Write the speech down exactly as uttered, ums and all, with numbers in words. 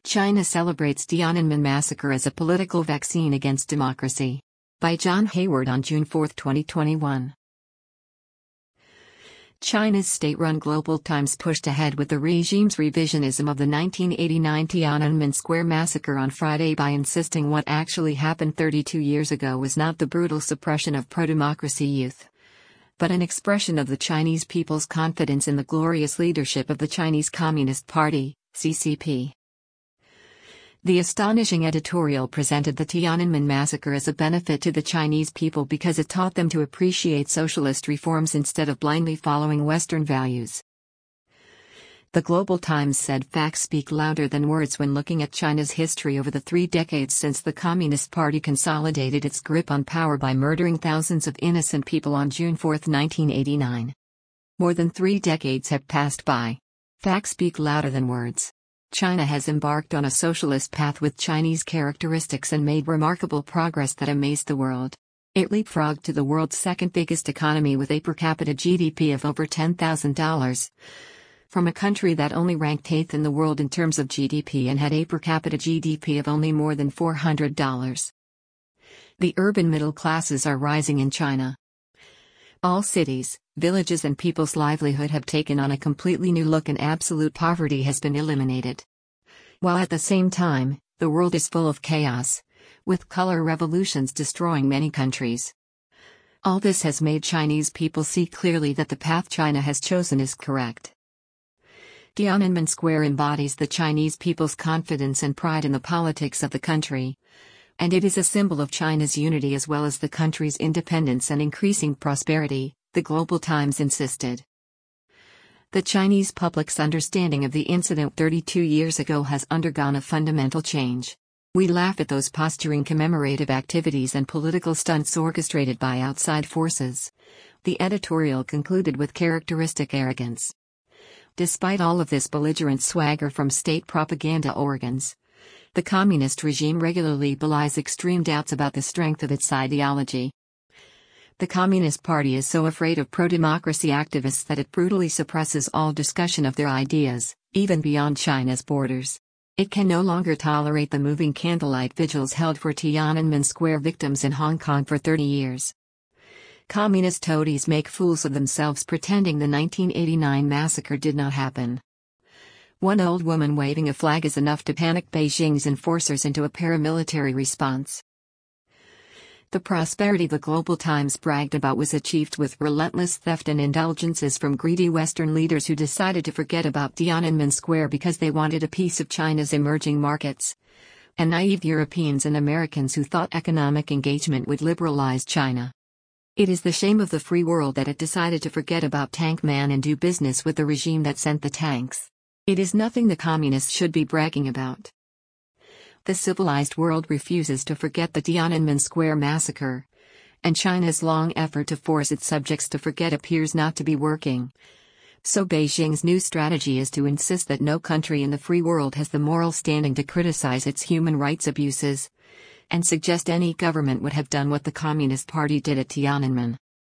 China celebrates Tiananmen massacre as a political vaccine against democracy. By John Hayward on June fourth, twenty twenty-one. China's state-run Global Times pushed ahead with the regime's revisionism of the nineteen eighty-nine Tiananmen Square massacre on Friday by insisting what actually happened thirty-two years ago was not the brutal suppression of pro-democracy youth, but an expression of the Chinese people's confidence in the glorious leadership of the Chinese Communist Party, C C P. The astonishing editorial presented the Tiananmen massacre as a benefit to the Chinese people because it taught them to appreciate socialist reforms instead of blindly following Western values. The Global Times said facts speak louder than words when looking at China's history over the three decades since the Communist Party consolidated its grip on power by murdering thousands of innocent people on June fourth, nineteen eighty-nine. More than three decades have passed by. Facts speak louder than words. China has embarked on a socialist path with Chinese characteristics and made remarkable progress that amazed the world. It leapfrogged to the world's second biggest economy with a per capita G D P of over ten thousand dollars. From a country that only ranked eighth in the world in terms of G D P and had a per capita G D P of only more than four hundred dollars. The urban middle classes are rising in China. All cities, villages and people's livelihood have taken on a completely new look and absolute poverty has been eliminated. While at the same time, the world is full of chaos, with color revolutions destroying many countries. All this has made Chinese people see clearly that the path China has chosen is correct. Tiananmen Square embodies the Chinese people's confidence and pride in the politics of the country. And it is a symbol of China's unity as well as the country's independence and increasing prosperity, the Global Times insisted. The Chinese public's understanding of the incident thirty-two years ago has undergone a fundamental change. We laugh at those posturing commemorative activities and political stunts orchestrated by outside forces. The editorial concluded with characteristic arrogance. Despite all of this belligerent swagger from state propaganda organs, the communist regime regularly belies extreme doubts about the strength of its ideology. The Communist Party is so afraid of pro-democracy activists that it brutally suppresses all discussion of their ideas, even beyond China's borders. It can no longer tolerate the moving candlelight vigils held for Tiananmen Square victims in Hong Kong for thirty years. Communist toadies make fools of themselves pretending the nineteen eighty-nine massacre did not happen. One old woman waving a flag is enough to panic Beijing's enforcers into a paramilitary response. The prosperity the Global Times bragged about was achieved with relentless theft and indulgences from greedy Western leaders who decided to forget about Tiananmen Square because they wanted a piece of China's emerging markets, and naive Europeans and Americans who thought economic engagement would liberalize China. It is the shame of the free world that it decided to forget about Tank Man and do business with the regime that sent the tanks. It is nothing the communists should be bragging about. The civilized world refuses to forget the Tiananmen Square massacre, and China's long effort to force its subjects to forget appears not to be working. So Beijing's new strategy is to insist that no country in the free world has the moral standing to criticize its human rights abuses, and suggest any government would have done what the Communist Party did at Tiananmen.